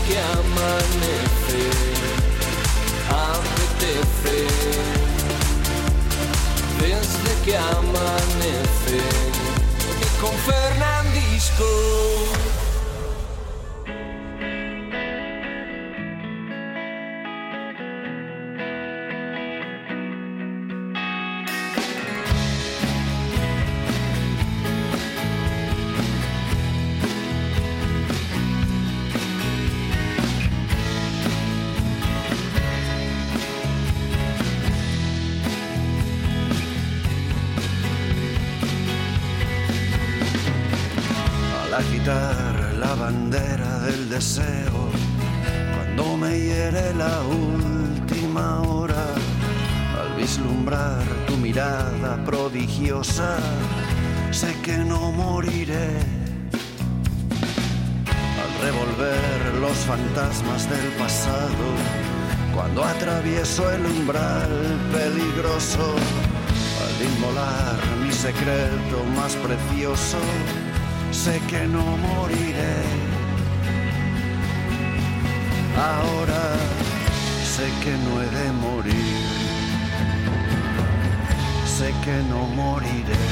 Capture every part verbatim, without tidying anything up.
que amanece, apetece, desde que amanece, y con Fernandisco. Agitar la bandera del deseo cuando me hiere la última hora, al vislumbrar tu mirada prodigiosa, sé que no moriré. Al revolver los fantasmas del pasado, cuando atravieso el umbral peligroso, al inmolar mi secreto más precioso, sé que no moriré. Ahora sé que no he de morir. Sé que no moriré.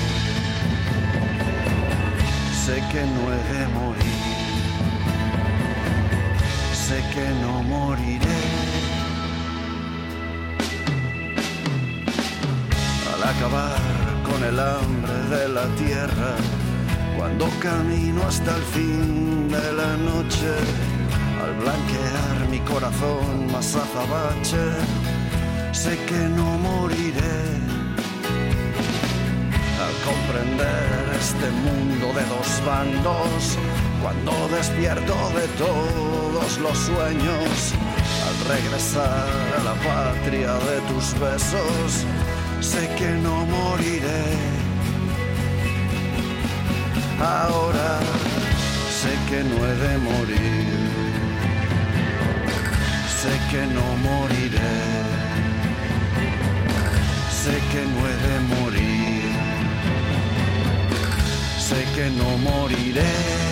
Sé que no he de morir. Sé que no moriré. Al acabar con el hambre de la tierra, cuando camino hasta el fin de la noche, al blanquear mi corazón más azabache, sé que no moriré. Al comprender este mundo de dos bandos, cuando despierto de todos los sueños, al regresar a la patria de tus besos, sé que no moriré. Ahora sé que no he de morir, sé que no moriré, sé que no he de morir, sé que no moriré.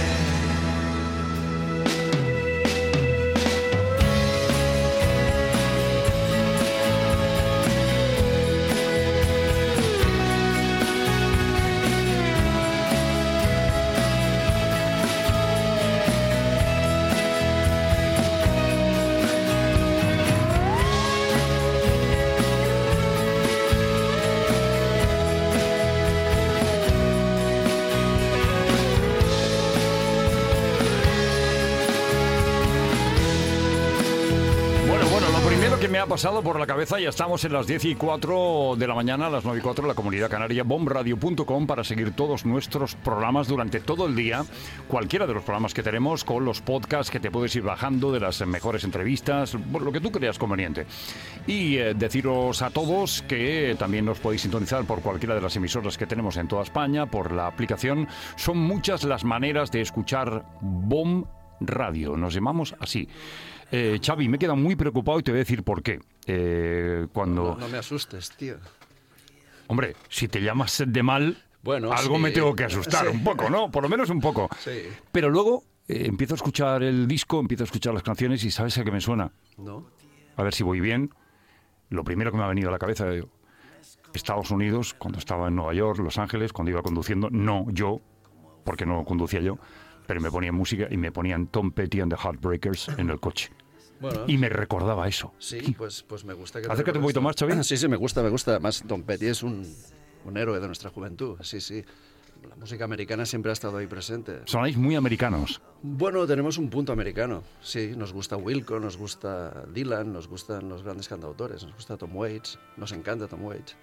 Me ha pasado por la cabeza, ya estamos en las diez y cuatro de la mañana, a las nueve y cuatro, la Comunidad Canaria, bomb radio punto com, para seguir todos nuestros programas durante todo el día, cualquiera de los programas que tenemos, con los podcasts que te puedes ir bajando de las mejores entrevistas, lo que tú creas conveniente. Y eh, deciros a todos que también nos podéis sintonizar por cualquiera de las emisoras que tenemos en toda España, por la aplicación. Son muchas las maneras de escuchar Bomb Radio, nos llamamos así. Eh, Xavi, me he quedado muy preocupado y te voy a decir por qué. Eh, cuando... no, no me asustes, tío. Hombre, si te llamas de mal, bueno, algo sí, me tengo que asustar, sí. Un poco, ¿no? Por lo menos un poco. Sí. Pero luego eh, empiezo a escuchar el disco, empiezo a escuchar las canciones y ¿sabes a qué me suena? No. A ver si voy bien. Lo primero que me ha venido a la cabeza es Estados Unidos, cuando estaba en Nueva York, Los Ángeles, cuando iba conduciendo. No yo, porque no conducía yo, pero me ponían música y me ponían Tom Petty and the Heartbreakers en el coche. Bueno, y me recordaba eso. Sí, pues, pues me gusta que... Acércate un poquito más, Xavi. Sí, sí, me gusta, me gusta. Además, Tom Petty es un, un héroe de nuestra juventud. Sí, sí. La música americana siempre ha estado ahí presente. Sonáis muy americanos. Bueno, tenemos un punto americano. Sí, nos gusta Wilco, nos gusta Dylan, nos gustan los grandes cantautores, nos gusta Tom Waits, nos encanta Tom Waits.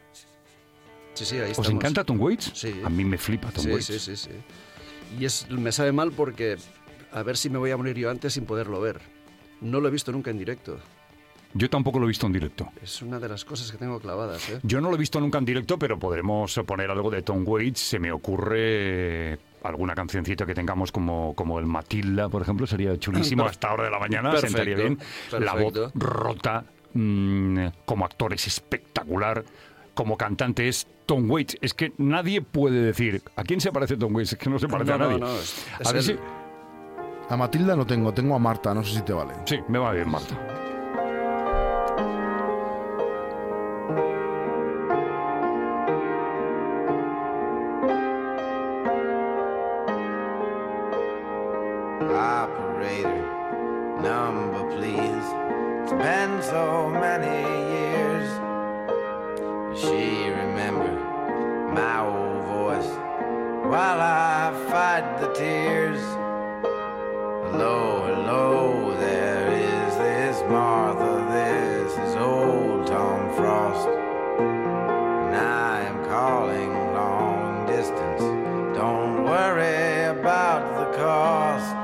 Sí, sí, ahí estamos. ¿Os encanta Tom Waits? Sí. A mí me flipa Tom sí, Waits. Sí, sí, sí. Y es, me sabe mal porque a ver si me voy a morir yo antes sin poderlo ver. No lo he visto nunca en directo. Yo tampoco lo he visto en directo. Es una de las cosas que tengo clavadas, ¿eh? Yo no lo he visto nunca en directo, pero podremos poner algo de Tom Waits. Se me ocurre alguna cancioncita que tengamos como, como el Matilda, por ejemplo. Sería chulísimo a esta hora de la mañana. Perfecto, sentaría bien. Perfecto. La voz rota. Mmm, como actor es espectacular. Como cantante es Tom Waits. Es que nadie puede decir ¿a quién se parece Tom Waits? Es que no se parece no, a nadie. No, no, es, es a ver el... si... A Matilda no tengo, tengo a Marta, no sé si te vale. Sí, me va bien, Marta. Operator, number please. It's been so many years. Does she remember my old voice while I fight the tears? Hello, hello, there is this Martha, this is old Tom Frost, and I am calling long distance. Don't worry about the cost,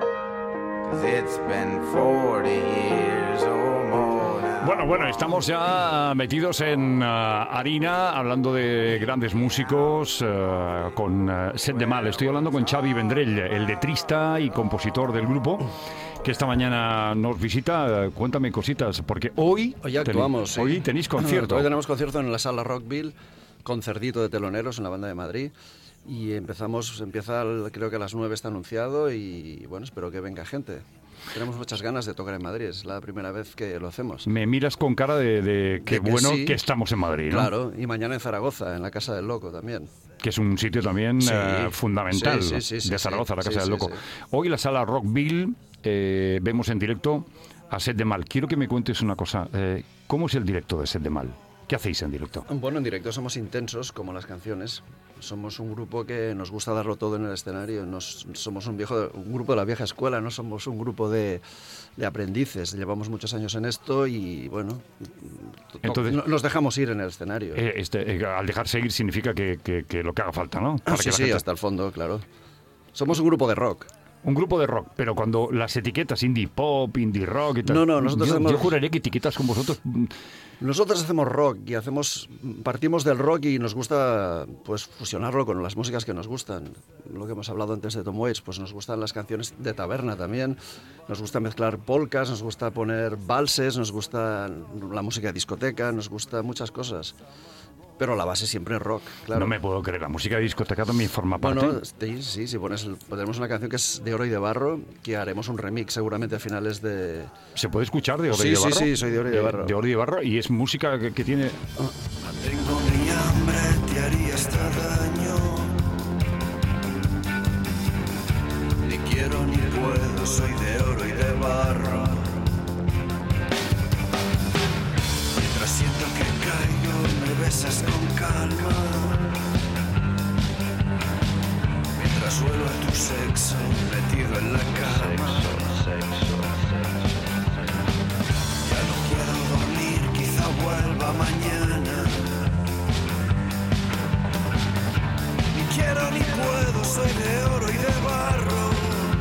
'cause it's been forty years or more now. Bueno, bueno, estamos ya metidos en uh, harina, hablando de grandes músicos, uh, con uh, Set de Mal. Estoy hablando con Xavi Vendrell, el letrista y compositor del grupo, que esta mañana nos visita. Uh, cuéntame cositas, porque hoy... Hoy actuamos, tenéis, sí. Hoy tenéis concierto. Hoy tenemos concierto en la Sala Rockville, concertito de teloneros en la Banda de Madrid. Y empezamos, empieza, el- creo que a las nueve está anunciado y bueno, espero que venga gente. Tenemos muchas ganas de tocar en Madrid, es la primera vez que lo hacemos. Me miras con cara de, de qué De que bueno sí. que estamos en Madrid, ¿no? Claro, y mañana en Zaragoza, en la Casa del Loco también. Que es un sitio también Sí. eh, fundamental Sí, sí, sí, sí, de Zaragoza, sí. la Casa Sí, del sí, Loco. sí. Hoy la sala Rockville, eh, vemos en directo a Set de Mal. Quiero que me cuentes una cosa. eh, ¿Cómo es el directo de Set de Mal? ¿Qué hacéis en directo? Bueno, en directo somos intensos, como las canciones. Somos un grupo que nos gusta darlo todo en el escenario. Nos, somos un, viejo, un grupo de la vieja escuela, no somos un grupo de, de aprendices. Llevamos muchos años en esto y, bueno, to- Entonces- no- nos dejamos ir en el escenario. Eh, este, eh, al dejarse ir significa que, que- que lo que haga falta, ¿no? Para que sí, la sí, gente- hasta el fondo, claro. Somos un grupo de rock. Un grupo de rock, pero cuando las etiquetas indie pop, indie rock y tal... No, no, nosotros yo, hacemos- yo juraría que etiquetas con vosotros... mm, Nosotros hacemos rock y hacemos partimos del rock y nos gusta pues fusionarlo con las músicas que nos gustan. Lo que hemos hablado antes de Tom Waits, pues nos gustan las canciones de taberna también. Nos gusta mezclar polcas, nos gusta poner valses, nos gusta la música de discoteca, nos gusta muchas cosas. Pero la base siempre es rock, claro. No me puedo creer, la música de discoteca también forma parte... Bueno, sí, sí, si pones el- tenemos una canción que es de Oro y de Barro, que haremos un remix seguramente a finales de... ¿Se puede escuchar de Oro Sí, y de sí, Barro? sí, soy de Oro y de Eh, Barro. de Oro y de Barro, y es música que, que tiene... Tengo mi hambre, te haría hasta daño. Ni quiero ni puedo, soy de oro y de barro. Mientras siento que caigo, me besas con calma. Mientras suelo tu sexo metido en la cama. Ya no puedo dormir, quizá vuelva mañana. Ni quiero ni puedo, soy de oro y de barro.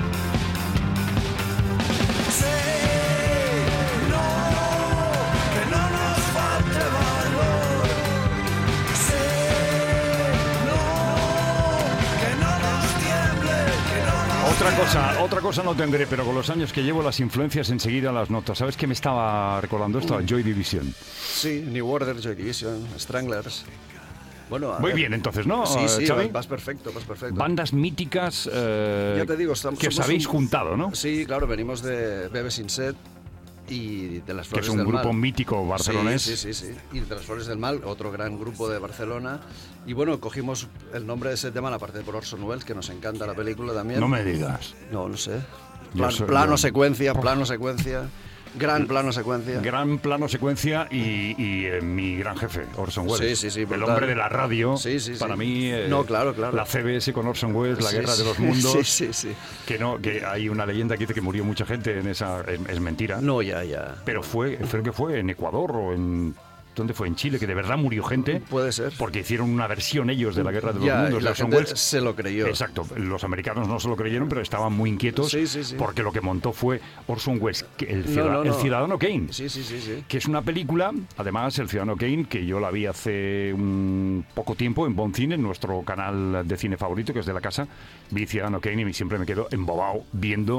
Sé, no, que no nos falte valor. Sé, no, que no nos tiemble, que no nos Otra cosa, otra cosa no tendré, pero con los años que llevo las influencias enseguida las notas. ¿Sabes qué me estaba recordando esto? A Joy Division. Sí, New Order, Joy Division, Stranglers. Bueno, a Muy ver. bien, entonces, ¿no, Sí, sí, Xavi? vas perfecto, vas perfecto. Bandas míticas eh, Ya te digo, estamos, que os somos habéis un- juntado, ¿no? Sí, claro, venimos de Bebe Sin Set y de Las Que Flores es un del grupo Mal. mítico barcelonés. Sí, sí, sí, sí. Y de Las Flores del Mal, otro gran grupo de Barcelona. Y bueno, cogimos el nombre de ese tema, aparte por Orson Welles, que nos encanta la película también. No me digas. No, no sé. Yo Plan- soy- plano yo- secuencia, plano secuencia. Gran plano secuencia. Gran plano secuencia y, y, eh, mi gran jefe, Orson Welles. Sí, sí, sí, El brutal. hombre de la radio. Sí, sí, sí. Para mí, eh, No, claro, claro. la C B S con Orson Welles, la Sí, guerra de los sí, mundos. Sí, sí, sí. Que no, que hay una leyenda que dice que murió mucha gente en esa. Es, es mentira. No, ya, ya. Pero fue, creo que fue en Ecuador o en. ¿Dónde fue? En Chile, que de verdad murió gente. Puede ser. Porque hicieron una versión ellos de la guerra de los Ya, mundos y de la Orson gente Welles. se lo creyó. Exacto, los americanos no se lo creyeron, pero estaban muy inquietos Sí, sí, sí. porque lo que montó fue Orson Welles, que el, No, ciudad- no, el no. ciudadano Kane. Sí, sí, sí, sí. Que es una película, además, El Ciudadano Kane, que yo la vi hace un poco tiempo en Bon Cine, en nuestro canal de cine favorito, que es de la casa. Vi Ciudadano Kane y siempre me quedo embobado viendo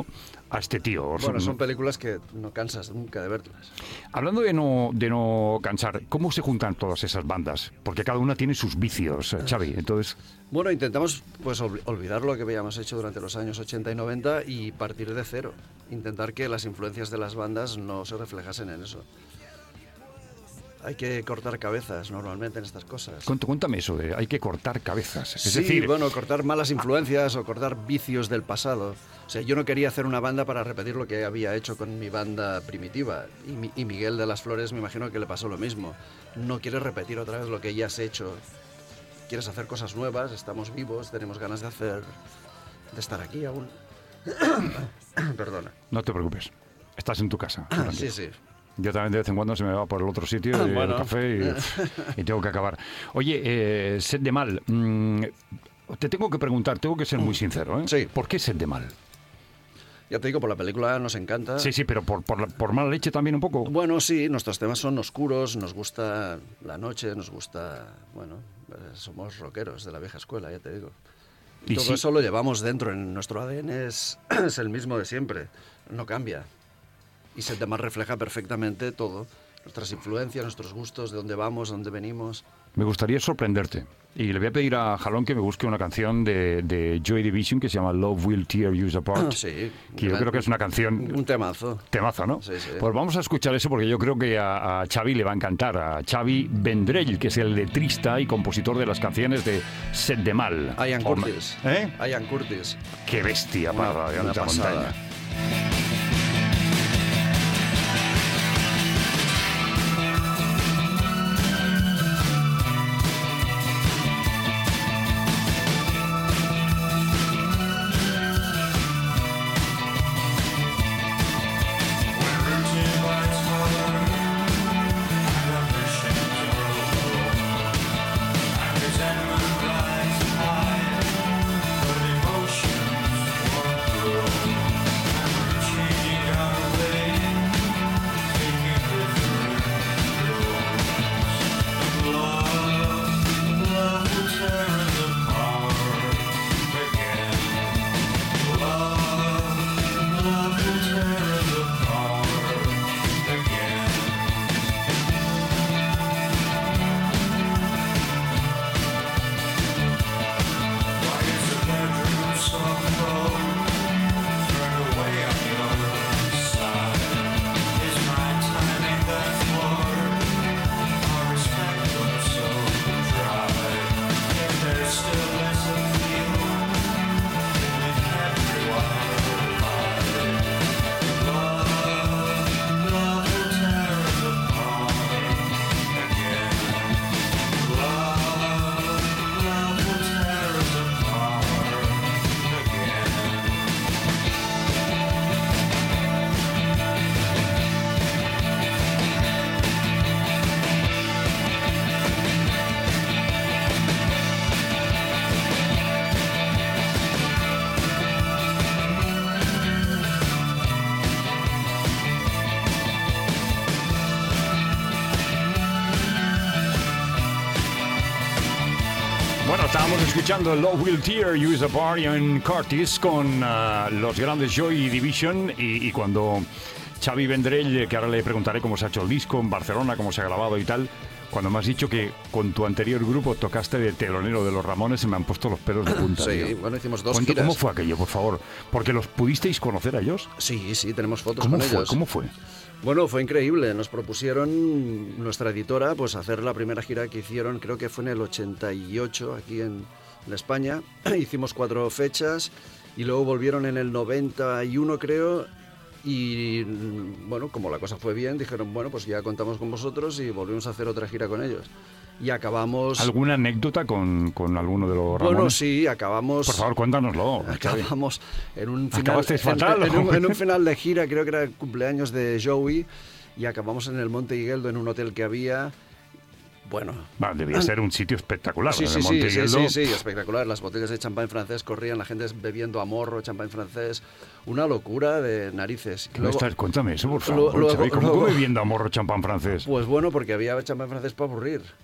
a este tío. Bueno, son películas que no cansas nunca de verlas. Hablando de no, de no cansar, ¿cómo se juntan todas esas bandas? Porque cada una tiene sus vicios, Xavi, entonces... Bueno, intentamos pues ol- olvidar lo que habíamos hecho durante los años ochenta y noventa y partir de cero. Intentar que las influencias de las bandas no se reflejasen en eso. Hay que cortar cabezas normalmente en estas cosas. Cuént- Cuéntame eso de hay que cortar cabezas. Es Sí, decir, bueno, cortar malas influencias o cortar vicios del pasado. O sea, yo no quería hacer una banda para repetir lo que había hecho con mi banda primitiva. Y, mi- y Miguel de las Flores me imagino que le pasó lo mismo. No quieres repetir otra vez lo que ya has hecho. Quieres hacer cosas nuevas, estamos vivos, tenemos ganas de hacer... de estar aquí aún. Perdona. no te preocupes, estás en tu casa. Sí, tranquilo. sí. Yo también de vez en cuando se me va por el otro sitio, y Bueno. el café, y, y tengo que acabar. Oye, eh, Sed de Mal, mm, te tengo que preguntar, tengo que ser muy sincero, ¿eh? Sí. ¿Por qué Sed de Mal? Ya te digo, por la película nos encanta. Sí, sí, pero por, por, la- por mala leche también un poco. Bueno, sí, nuestros temas son oscuros, nos gusta la noche, nos gusta... Bueno, eh, somos rockeros de la vieja escuela, ya te digo. Y Y todo sí- eso lo llevamos dentro, en nuestro A D N es, es el mismo de siempre, no cambia. Y Sed de Mal refleja perfectamente todo, nuestras influencias, nuestros gustos, de dónde vamos, dónde venimos. Me gustaría sorprenderte. Y le voy a pedir a Jalón que me busque una canción de, de Joy Division que se llama Love Will Tear You Apart. Sí. Que yo gran- creo que es una canción... Un temazo. Temazo, ¿no? Sí, sí. Pues vamos a escuchar eso porque yo creo que a, a Xavi le va a encantar. A Xavi Vendrell, que es el letrista y compositor de las canciones de Sed de Mal. Ian Hombre, Curtis. ¿Eh? Ian Curtis. ¡Qué bestia Una- para la una alta pasada. montaña! Bueno, estábamos escuchando Love Will Tear You Apart en Curtis con uh, los grandes Joy Division y, y cuando Xavi Vendrell, que ahora le preguntaré cómo se ha hecho el disco en Barcelona, cómo se ha grabado y tal, cuando me has dicho que con tu anterior grupo tocaste de telonero de los Ramones, se me han puesto los pelos de punta. Sí, tío. bueno, hicimos dos Cuento, giras. ¿Cómo fue aquello, por favor? Porque los pudisteis conocer a ellos. Sí, sí, tenemos fotos ¿Cómo con fue? ellos. ¿Cómo fue? Bueno, fue increíble. Nos propusieron nuestra editora pues hacer la primera gira que hicieron, creo que fue en el ochenta y ocho aquí en, en España. Hicimos cuatro fechas y luego volvieron en el noventa y uno, creo. Y bueno, como la cosa fue bien, dijeron, bueno, pues ya contamos con vosotros y volvimos a hacer otra gira con ellos. Y acabamos... ¿Alguna anécdota con, con alguno de los Ramones? Bueno, sí, acabamos... Por favor, cuéntanoslo. Xavi. Acabamos en un final, Acabasteis en- fatal, en, un, ¿o? en un final de gira, creo que era el cumpleaños de Joey, y acabamos en el Monte Higueldo, en un hotel que había. Bueno. Va, debía ser un sitio espectacular. Sí, en sí, el sí, Monte sí, Higueldo. sí, sí, espectacular. Las botellas de champán francés corrían, la gente bebiendo a morro, champán francés. Una locura de narices. ¿Qué me estás? Cuéntame eso, por favor. Luego- Xavi. ¿Cómo luego- come bebiendo a morro champán francés? Pues bueno, porque había champán francés para aburrir.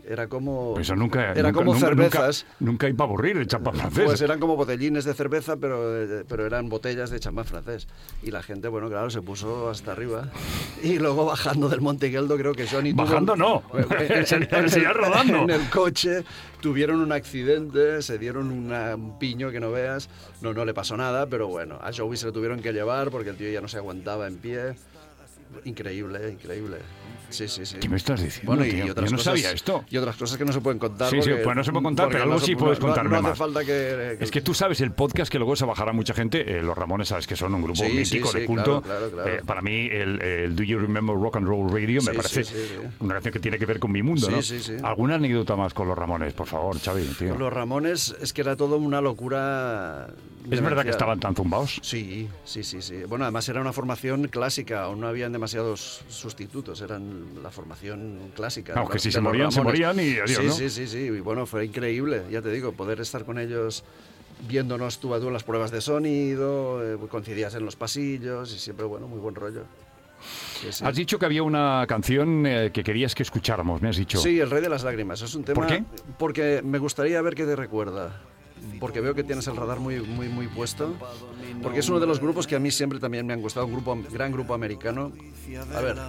Era como... Eso nunca... Era nunca, como nunca, cervezas. Nunca, nunca hay para aburrir el champán francés. Pues eran como botellines de cerveza, pero, pero eran botellas de champán francés. Y la gente, bueno, claro, se puso hasta arriba. Y luego bajando del Monte Geldo, creo que Johnny... Bajando tuvo, no, sería rodando. En el coche tuvieron un accidente, se dieron una, un piño que no veas. No, no le pasó nada, pero bueno, a Joey se lo tuvieron que llevar porque el tío ya no se aguantaba en pie. Increíble, increíble. Sí, sí, sí. ¿Qué me estás diciendo, Bueno, y, tío? y otras Yo no cosas, sabía esto. Y otras cosas que no se pueden contar. Sí, porque, sí, pues no se puede contar, pero algo no se- sí no- puedes no- contarme no hace más. falta que, que- Es que tú sabes el podcast que luego se bajará mucha gente. Eh, los Ramones, sabes que son un grupo Sí, mítico sí, de sí, culto. claro, claro, claro. Eh, para mí, el, el Do You Remember Rock and Roll Radio me Sí, parece sí, sí, sí. una canción que tiene que ver con mi mundo, Sí, ¿no? sí, sí. ¿Alguna anécdota más con los Ramones, por favor, Xavi? Tío? Con los Ramones es que era todo una locura. ¿Es verdad que demencial. estaban tan zumbados? Sí, sí, sí, sí. Bueno, además era una formación clásica, aún no habían demasiados sustitutos, eran la formación clásica. Aunque de si los- se de los morían, se Ramones. morían y adiós, sí, ¿no? Sí, sí, sí, y bueno, fue increíble, ya te digo, poder estar con ellos viéndonos tú a tú en las pruebas de sonido, eh, coincidías en los pasillos y siempre, bueno, muy buen rollo. Sí, sí. Has dicho que había una canción eh, que querías que escucháramos, me has dicho. Sí, El Rey de las Lágrimas. Es un tema. ¿Por qué? Porque me gustaría ver qué te recuerda. Porque veo que tienes el radar muy, muy, muy puesto. Porque es uno de los grupos que a mí siempre también me han gustado. Un grupo, gran grupo americano. A ver.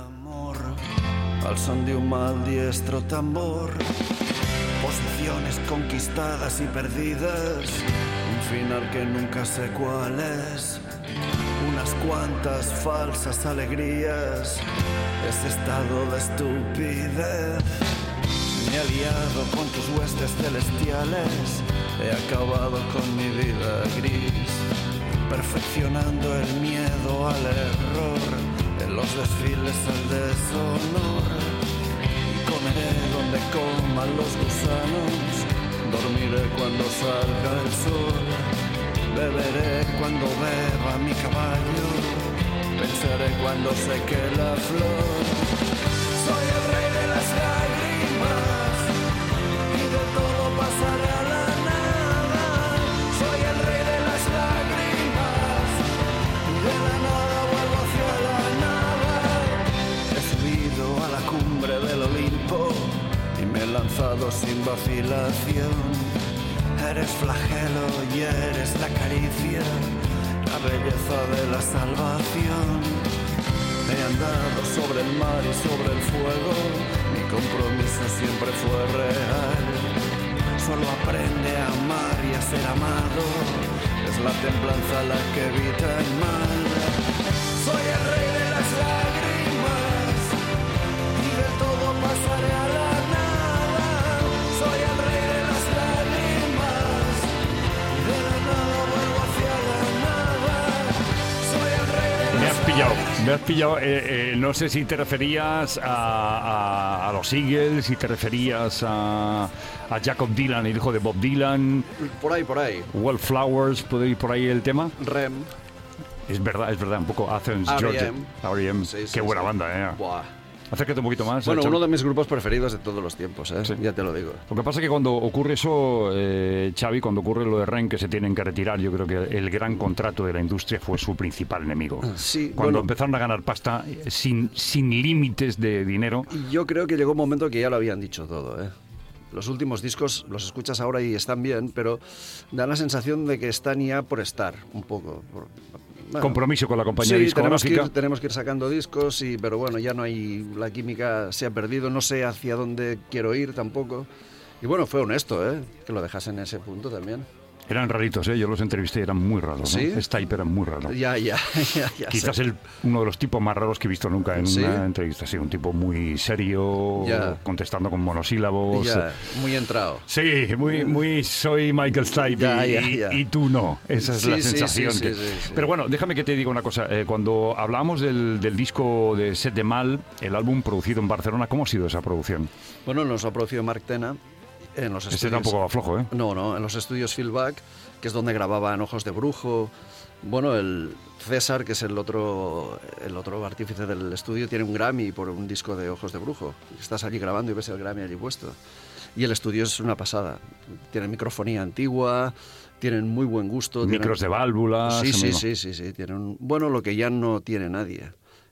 Al son de un mal diestro tambor, posiciones conquistadas y perdidas, un final que nunca sé cuál es, unas cuantas falsas alegrías, ese estado de estupidez. Me he aliado con tus huestes celestiales, he acabado con mi vida gris, perfeccionando el miedo al error, en los desfiles al deshonor. Y comeré donde coman los gusanos, dormiré cuando salga el sol, beberé cuando beba mi caballo, pensaré cuando seque la flor. Soy el rey de las lágrimas y de todo pasaré a la nada. Soy el rey de las lágrimas y de la nada vuelvo hacia la nada. He subido a la cumbre del Olimpo y me he lanzado sin vacilación. Eres flagelo y eres la caricia, la belleza de la salvación. He andado sobre el mar y sobre el fuego, mi compromiso siempre fue real. Solo aprende a amar y a ser amado, es la templanza la que evita el mal. Soy el rey de las lágrimas y de todo pasaré a la nada. Soy el rey de las lágrimas y de la nada vuelvo hacia la nada. Soy el rey de las Me has lágrimas. pillado, me has pillado. Eh, eh, no sé si te referías a, a, a los Eagles, si te referías a, a Jacob Dylan, el hijo de Bob Dylan, Por ahí, por ahí. Wallflowers, ¿puede ir por ahí el tema? Rem. Es verdad, es verdad, un poco Athens, R E M. Georgia. R E M, Sí, sí, qué buena sí. banda, ¿eh? Buah. Acércate un poquito más. Bueno, Xavi. uno de mis grupos preferidos de todos los tiempos, ¿eh? Sí. Ya te lo digo. Lo que pasa es que cuando ocurre eso, eh, Xavi, cuando ocurre lo de Ren, que se tienen que retirar, yo creo que el gran contrato de la industria fue su principal enemigo. Sí, Cuando bueno. empezaron a ganar pasta eh, sin, sin límites de dinero. Y yo creo que llegó un momento que ya lo habían dicho todo, ¿eh? Los últimos discos los escuchas ahora y están bien, pero dan la sensación de que están ya por estar, un poco. Por, bueno. Compromiso con la compañía Sí, tenemos que, discográfica. ir, tenemos que ir sacando discos, y, pero bueno, ya no hay, la química se ha perdido, no sé hacia dónde quiero ir tampoco. Y bueno, fue honesto, ¿eh? Que lo dejas en ese punto también. Eran raritos, ¿eh? Yo los entrevisté, eran muy raros, ¿no? ¿Sí? Este type era muy raro. Ya, ya, ya, ya Quizás sé. el, uno de los tipos más raros que he visto nunca en ¿Sí? una entrevista. Sí, un tipo muy serio, Ya. contestando con monosílabos. Ya, muy entrado. Sí, muy, muy soy Michael Stipe Ya, y, ya, y- ya. y tú no. Esa es Sí, la sí, sensación. sí, que... sí, sí, sí. Pero bueno, déjame que te diga una cosa. Eh, cuando hablábamos del, del disco de Set de Mal, el álbum producido en Barcelona, ¿cómo ha sido esa producción? Bueno, nos ha producido Mark Tena en los Este estudios. tampoco va flojo, ¿eh? No, no, en los estudios Feedback, que es donde grababan Ojos de Brujo. Bueno, el César, que es el otro, el otro artífice del estudio, tiene un Grammy por un disco de Ojos de Brujo. Estás allí grabando y ves el Grammy allí puesto. Y el estudio es una pasada. Tienen microfonía antigua, tienen muy buen gusto. Micros tienen... de válvulas. Sí, sí, amigo. sí, sí, sí. Tienen, bueno, lo que ya no tiene nadie,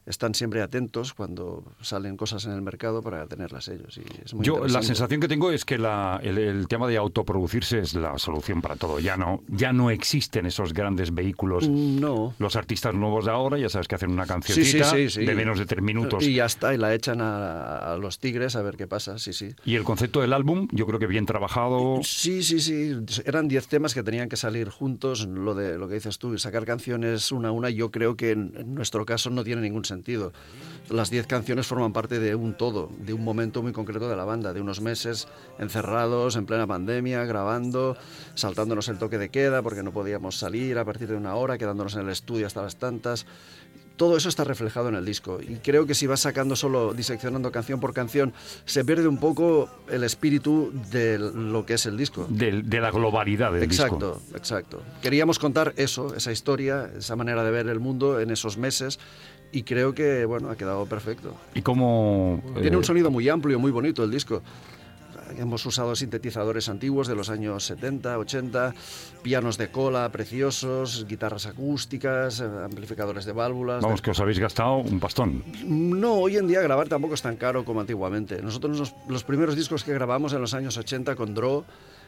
están siempre atentos cuando salen cosas en el mercado para tenerlas ellos. Y es muy Yo la interesante. sensación que tengo es que la, el, el tema de autoproducirse es la solución para todo. Ya no, ya no existen esos grandes vehículos. No. Los artistas nuevos de ahora, ya sabes que hacen una cancioncita Sí, sí, sí, sí. de menos de tres minutos. Y ya está, y la echan a, a los tigres a ver qué pasa, sí, sí. Y el concepto del álbum, yo creo que bien trabajado. Sí, sí, sí. Eran diez temas que tenían que salir juntos. Lo de lo que dices tú, sacar canciones una a una, yo creo que en, en nuestro caso no tiene ningún sentido. Las diez canciones forman parte de un todo, de un momento muy concreto de la banda, de unos meses encerrados en plena pandemia, grabando, saltándonos el toque de queda porque no podíamos salir a partir de una hora, quedándonos en el estudio hasta las tantas. Todo eso está reflejado en el disco y creo que si vas sacando solo, diseccionando canción por canción, se pierde un poco el espíritu de lo que es el disco. De, de la globalidad del Exacto, disco. exacto. Queríamos contar eso, esa historia, esa manera de ver el mundo en esos meses y creo que, bueno, ha quedado perfecto. Y cómo... Tiene eh, un sonido muy amplio, muy bonito el disco. Hemos usado sintetizadores antiguos de los años setenta, ochenta, pianos de cola preciosos, guitarras acústicas, amplificadores de válvulas. Vamos, que os habéis gastado un pastón. No, hoy en día grabar tampoco es tan caro como antiguamente. Nosotros los, los primeros discos que grabamos en los años ochenta con Draw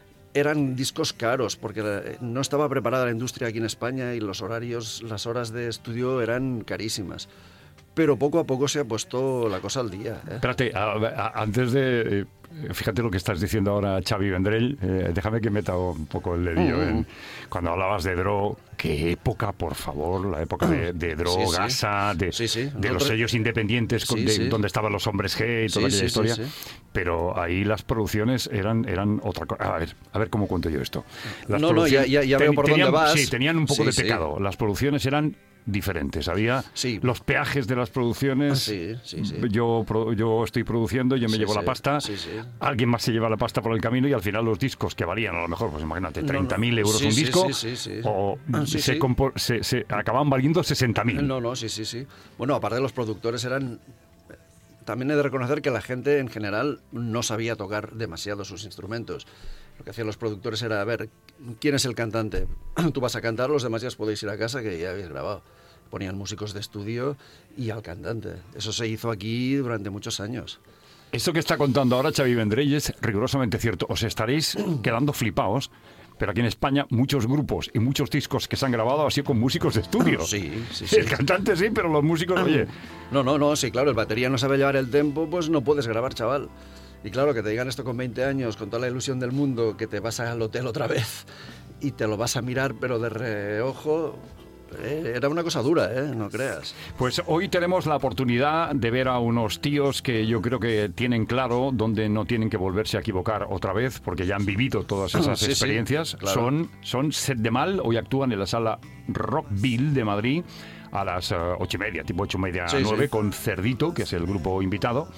eran discos caros porque no estaba preparada la industria aquí en España y los horarios, las horas de estudio eran carísimas. Pero poco a poco se ha puesto la cosa al día. ¿eh? Espérate, a, a, antes de... Eh, fíjate lo que estás diciendo ahora, Xavi Vendrell. Eh, déjame que meta un poco el dedillo. Mm. En, cuando hablabas de Draw, qué época, por favor, la época de, de Draw, Sí, sí. Gasa, de, Sí, sí. de los Nosotros- sellos independientes con- Sí, de- sí. donde estaban los hombres G y toda Sí, aquella sí, sí, historia. sí. Pero ahí las producciones eran, eran otra cosa. A ver, a ver cómo cuento yo esto. Las No, no, ya- ya- ya veo por tenían, dónde vas. Sí, tenían un poco Sí, de sí. pecado. Las producciones eran diferentes. Había Sí. los peajes de las producciones. Sí, sí, sí. Yo, pro- yo estoy produciendo, yo me Sí, llevo sí, la pasta, sí, sí. alguien más se lleva la pasta por el camino y al final los discos que valían a lo mejor, pues imagínate, No, no. treinta mil euros Sí, un sí, disco, sí, sí, sí. o Ah, sí, se, sí. compo- se, se acababan valiendo sesenta mil. No, no, sí, sí, sí. Bueno, aparte de los productores eran... También he de reconocer que la gente en general no sabía tocar demasiado sus instrumentos. Lo que hacían los productores era, a ver, ¿quién es el cantante? Tú vas a cantar, los demás ya os podéis ir a casa que ya habéis grabado. Ponían músicos de estudio y al cantante. Eso se hizo aquí durante muchos años. Esto que está contando ahora Xavi Vendrell es rigurosamente cierto. Os estaréis quedando flipaos, pero aquí en España muchos grupos y muchos discos que se han grabado han sido con músicos de estudio. Sí, sí, sí. El cantante sí, pero los músicos, oye... No, no, no, sí, claro, el batería no sabe llevar el tempo, pues no puedes grabar, chaval. Y claro, que te digan esto con veinte años, con toda la ilusión del mundo, que te vas al hotel otra vez y te lo vas a mirar, pero de reojo, eh, era una cosa dura, ¿eh? No creas. Pues hoy tenemos la oportunidad de ver a unos tíos que yo creo que tienen claro dónde no tienen que volverse a equivocar otra vez, porque ya han vivido todas esas Sí, sí, experiencias. claro. Son, son Set de Mal, hoy actúan en la sala Rockville de Madrid a las eh, ocho y media, tipo ocho y media, Sí, nueve, sí. con Cerdito, que es el grupo invitado.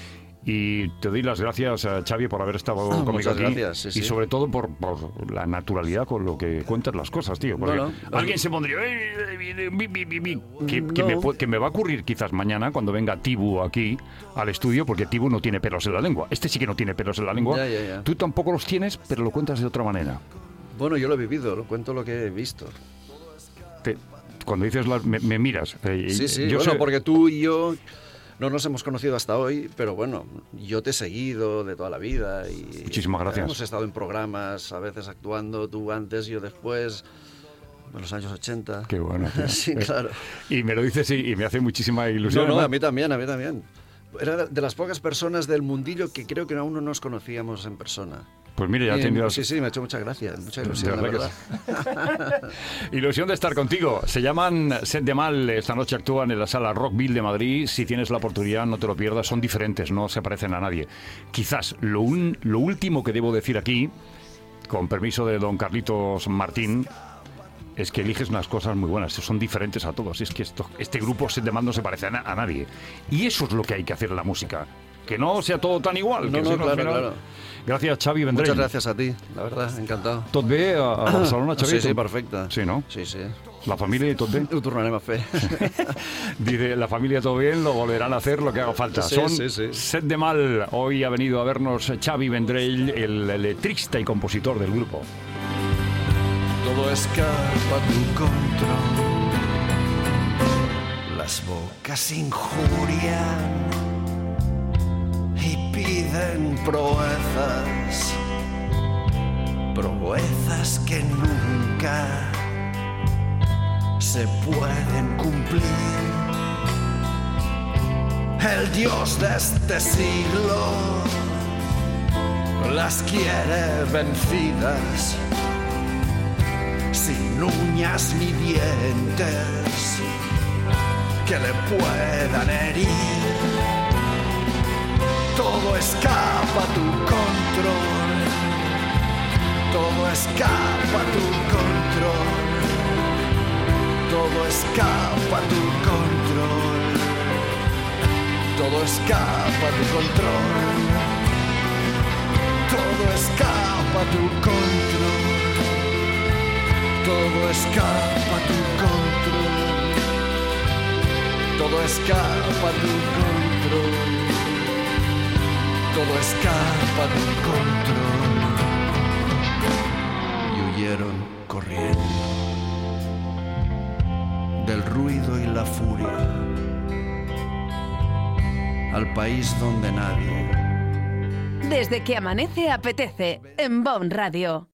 Y te doy las gracias, eh, Xavi, por haber estado Ah, conmigo muchas aquí. gracias, sí, y sí. sobre todo por, por la naturalidad con lo que cuentas las cosas, tío. Porque No, no, no. alguien se pondría... "Eh, eh, bi, bi, bi, bi", Que, que, No. me, pu- que me va a ocurrir quizás mañana cuando venga Tibu aquí al estudio, porque Tibu no tiene pelos en la lengua. Este sí que no tiene pelos en la lengua. Ya, ya, ya. Tú tampoco los tienes, pero lo cuentas de otra manera. Bueno, yo lo he vivido, lo cuento lo que he visto. Te- cuando dices, las- me, me miras. eh, Sí, sí, yo bueno, sé- porque tú y yo no nos hemos conocido hasta hoy, pero bueno, yo te he seguido de toda la vida y... Muchísimas gracias. Hemos estado en programas, a veces actuando, tú antes, yo después, en los años ochenta. Qué bueno, tío. Sí, claro. Y me lo dices y, y me hace muchísima ilusión. No, no, además. a mí también, a mí también. Era de las pocas personas del mundillo que creo que aún no nos conocíamos en persona. Pues mira, ya Y, tendrías... Sí, sí, me ha hecho mucha gracia, mucha ilusión, De la verdad verdad. Ilusión de estar contigo. Se llaman Set de Mal. Esta noche actúan en la sala Rockville de Madrid. Si tienes la oportunidad, no te lo pierdas. Son diferentes, no se parecen a nadie. Quizás lo, un- lo último que debo decir aquí, con permiso de don Carlitos Martín, es que eliges unas cosas muy buenas. Son diferentes a todos. Es que esto, este grupo Set de Mal no se parece a, na- a nadie. Y eso es lo que hay que hacer en la música. Que no sea todo tan igual. No, que no, si al claro, final- claro. Gracias, Xavi Vendrell. Muchas gracias a ti, la verdad, encantado. Tot bé a, a Barcelona, Xavi? Sí, sí, Tot- perfecte. Sí, no? Sí, sí. La familia y tot bé. Ho tornarem a fer. Dice, la familia todo bien, lo volverán a hacer lo que haga falta. Sí, Son sí, sí. Set de Mal. Hoy ha venido a vernos Xavi Vendrell, el letrista y compositor del grupo. Todo escapa a tu control. Las bocas injurian y piden proezas, proezas que nunca se pueden cumplir. El Dios de este siglo las quiere vencidas, sin uñas ni dientes que le puedan herir. Todo escapa a tu control, todo escapa a tu control, todo escapa a tu control, todo escapa a tu control, todo escapa a tu control, todo escapa a tu control, todo escapa a tu control, todo escapa a tu control. Y huyeron corriendo del ruido y la furia al país donde nadie. Desde que amanece apetece en Bon Radio.